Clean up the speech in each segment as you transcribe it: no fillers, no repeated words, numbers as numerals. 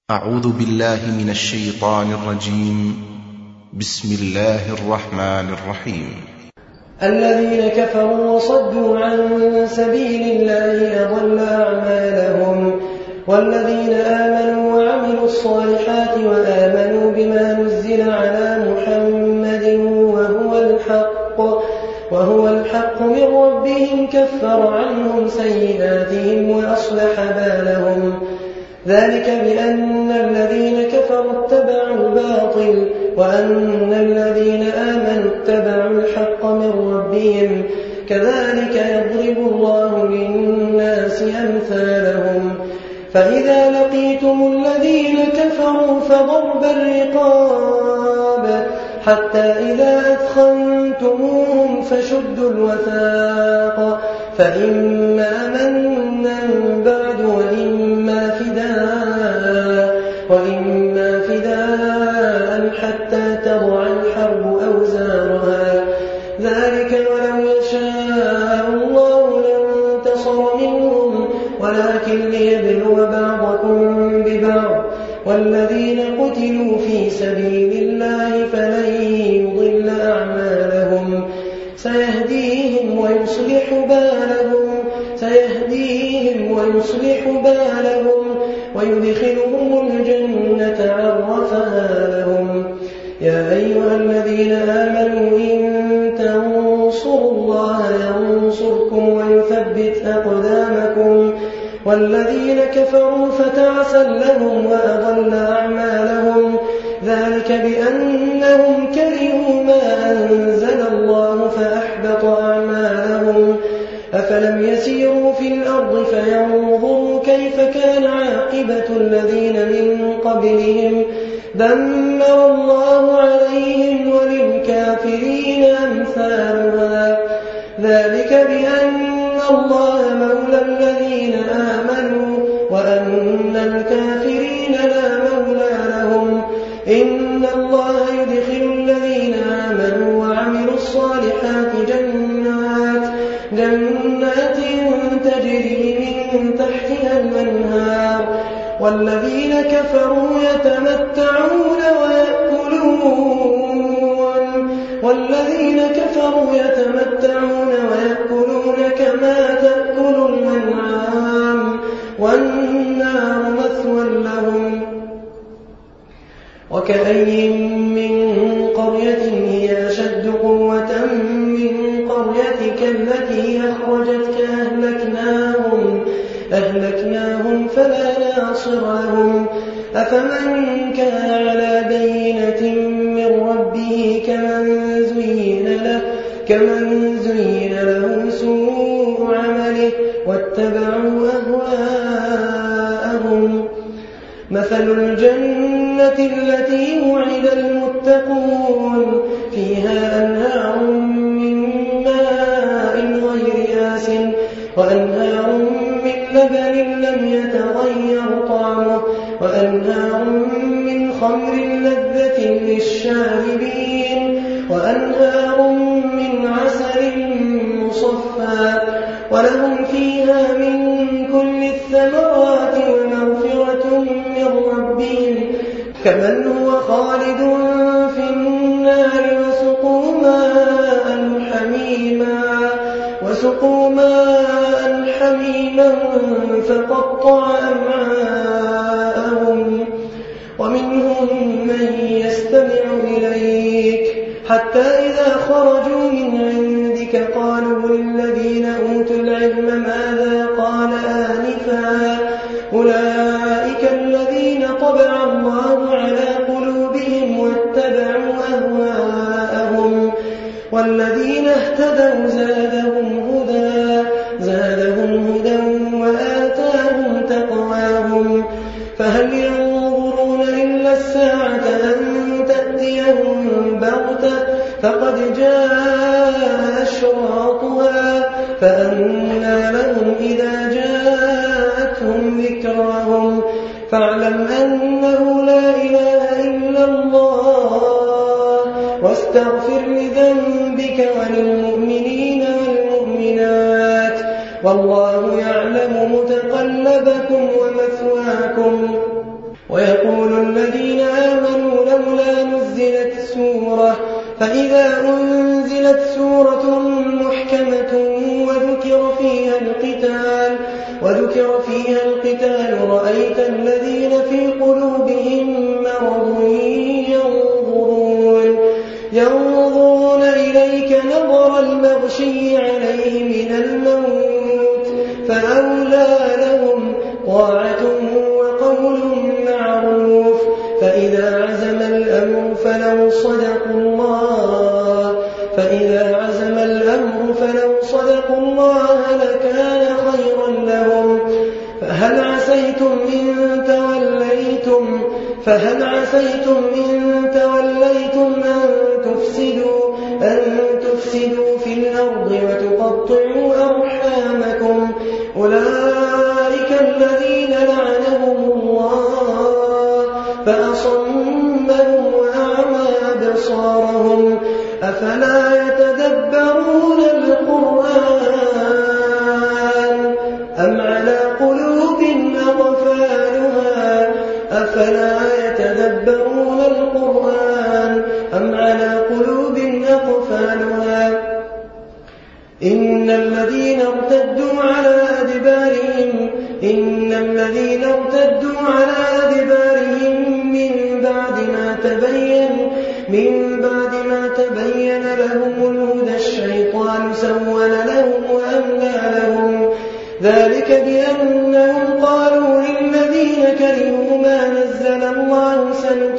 أعوذ بالله من الشيطان الرجيم. بسم الله الرحمن الرحيم. الذين كفروا وصدوا عن سبيل الله أضل أعمالهم، والذين آمنوا وعملوا الصالحات وآمنوا بما نزل على محمد وهو الحق من ربهم كفر عنهم سيئاتهم وأصلح بالهم. ذلك بأن الذين كفروا اتبعوا الباطل وأن الذين آمنوا اتبعوا الحق من ربهم، كذلك يضرب الله للناس أمثالهم. فإذا لقيتم الذين كفروا فضرب الرقاب حتى إذا أثخنتموهم فشدوا الوثاق، فإما منا بعد وإما فداء حتى تضع الحرب أوزارها. ذلك ولو يشاء الله لانتصر منهم، ولكن ليبلو بعضكم ببعض. والذين قتلوا في سبيل الله فلن يضل أعمالهم، سيهديهم ويصلح بالهم ويدخلهم الجنة عرفها لهم. يا أيها الذين آمنوا إن تنصروا الله ينصركم ويثبت أقدامكم. والذين كفروا فتعسا لهم وأضل أعمالهم، ذلك بأنهم كرهوا ما أنزل الله فأحبط أعمالهم. أفلم يسيروا في الأرض فينظروا كيف كان عاقبة الذين من قبلهم، دمر الله عليهم وللكافرين أمثالها. ذلك بأن الله مولى الذين آمنوا وأن الكافرين لا مولى لهم. إن الله يدخل الذين آمنوا وعملوا الصالحات جنات تجري من تحتها الأنهار، والذين كفروا يتمتعون ويأكلون كما تأكل الأنعام، والنار مثوى لهم. وكأي من قرية هي أشد قوة من قريتك التي أخرجتك أهلكناهم فلا ناصر لهم. أفمن كان على بينة من ربه كمن زين له سوء عمله واتبعوا أهواءهم. مثل الجنة التي وعد المتقون فيها أنهار من ماء غير آسن وأنهار من لبن لم يتغير طعمه وأنهار من خمر لذة للشاربين وأنهار من عسل مصفى، ولهم فيها من كل الثمرات ومغفرة من ربهم، كمن هو خالد في النار وسقوا ماء حميما فقطع أمعاءهم. ومنهم من يستمع إليك حتى إذا خرجوا من عندك قالوا للذين أوتوا العلم ماذا قال آنفا، أولئك الذين طبع الله على قلوبهم واتبعوا أهواءهم. والذين اهتدوا زادهم هدى وآتاهم تقواهم. فهل ينظرون إلا الساعة أن تأتيهم بغتة فقد جاء أشراطها، فأنى لهم إذا جاءتهم ذكراهم. فاعلم أنه لا إله إلا الله، واستغفر لذنبك وللمؤمنين والمؤمنات، والله يعلم متقلبكم ومثواكم. ويقول الذين آمنوا لولا نزلت سورة فإذا أنزلت سورة محكمة وذكر فيها القتال رأيت الذين في قلوبهم مرض ينظرون إليك نظر المغشي عليه من الموت فأولى لهم طاعة وقول معروف فإذا عزم الأمر فلو صدقوا الله لكان خيرا لهم فهل عسيتم إن توليتم أن تفسدوا في الأرض وتقطعوا أرحامكم أولئك الذين لعنهم الله فأصمهم وأعمى أبصارهم أفلا يتدبرون القرآن أم على قلوب أقفالها إن الذين ارتدوا على أدبارهم من بعد ما تبين لهم الهدى الشيطان سول لهم وأملى لهم ذلك بأنهم قالوا للذين كرهوا ما نزل الله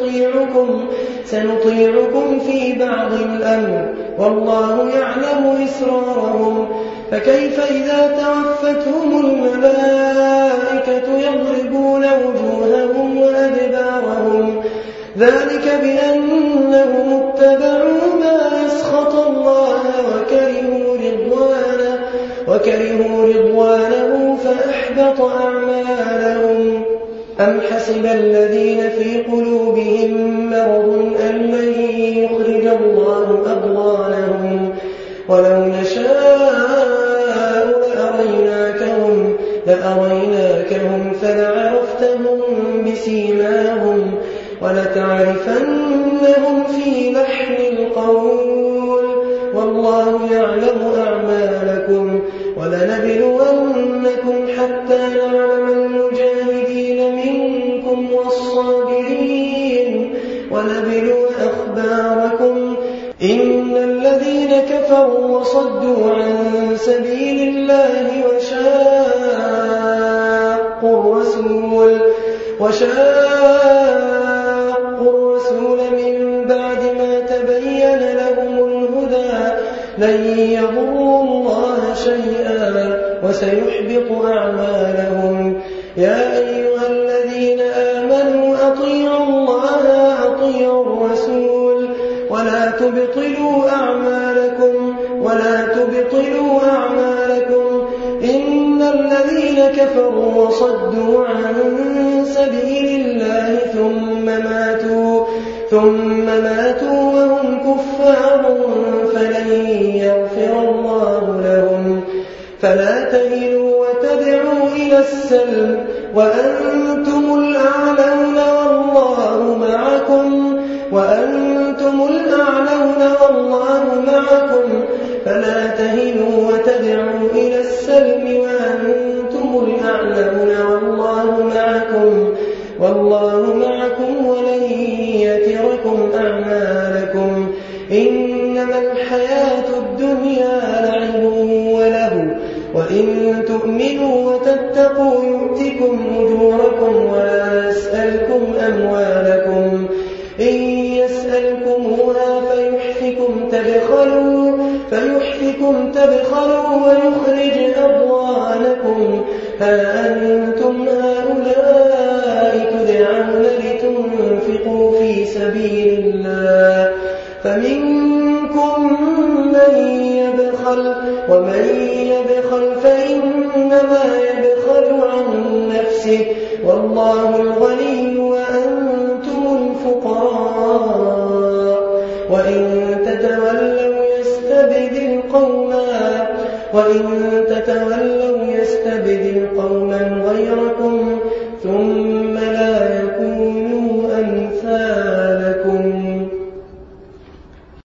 سنطيعكم في بعض الأمر والله يعلم إسرارهم فكيف إذا توفتهم الملائكة يضربون وجوههم وأدبارهم ذلك بأنهم اتبعوا ما أسخط الله وكرهوا رضوانه فأحبط أعمالهم أم حسب الذين في قلوبهم مرض أن لن يخرج الله أضغانهم ولو نشاء لأريناكهم فلعرفتهم بسيماهم ولتعرفنهم في لحن القول والله يعلم أعمالكم ولنبلونكم حتى نعلم المجاهدين منكم والصابرين ونبلو أخباركم إن الذين كفروا وصدوا عن سبيل الله وشاقوا الرسول من بعد ما تبين لهم الهدى لن يضروا الله شيئا وسيحبط أعمالهم يا أيها الذين آمنوا أطيعوا الله وأطيعوا الرسول ولا تبطلوا أعمالكم إن الذين كفروا وصدوا عن سبيل الله ثم ماتوا وهم كفار فلن يغفر الله لهم فلا تهنوا وتدعوا إلى السلم وأنتم الأعلون والله معكم فلا تهنوا وتدعوا إلى السلم وأنتم الأعلون والله معكم ولن يتركم أعمالكم إنما الحياة الدنيا لعب وله وإن تؤمنوا وتتقوا يؤتكم أجوركم ولا يسألكم أموالكم إن يسألكموها فيحفكم تبخلوا ويخرج أضغانكم ها أنتم هؤلاء تدعون لتنفقوا في سبيل الله فمنكم من يبخل ومن يبخل فإنما يبخل عن نفسه والله الغني وأنتم الفقراء وإن تتولوا يستبدل قوما غيركم ثم